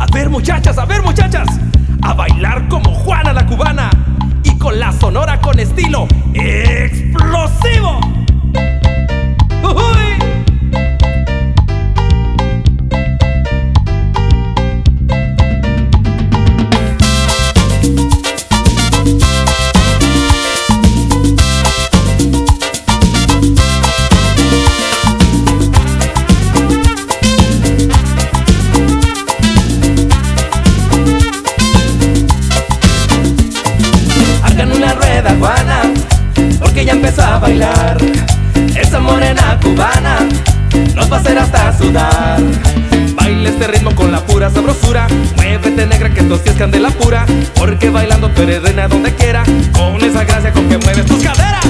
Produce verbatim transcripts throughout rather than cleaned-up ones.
A ver muchachas, a ver muchachas, a bailar como Juana la cubana y con la sonora con estilo explosivo. ¡Uy! Juana, porque ya empezó a bailar. Esa morena cubana nos va a hacer hasta sudar. Baila este ritmo con la pura sabrosura. Muévete negra que esto sí es candela pura, porque bailando tú eres reina donde quiera, con esa gracia con que mueves tus caderas.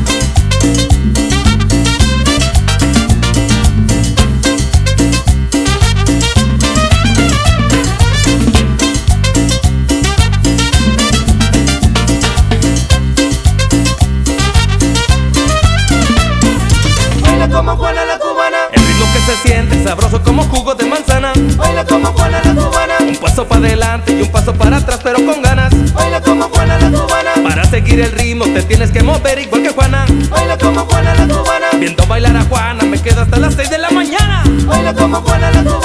Como Juana la cubana, el ritmo que se siente sabroso como jugo de manzana. Baila como Juana la cubana, un paso para adelante y un paso para atrás pero con ganas. Baila como Juana la cubana, para seguir el ritmo te tienes que mover igual que Juana. Baila como Juana la cubana, viendo bailar a Juana me quedo hasta las seis de la mañana. Baila como Juana la cubana.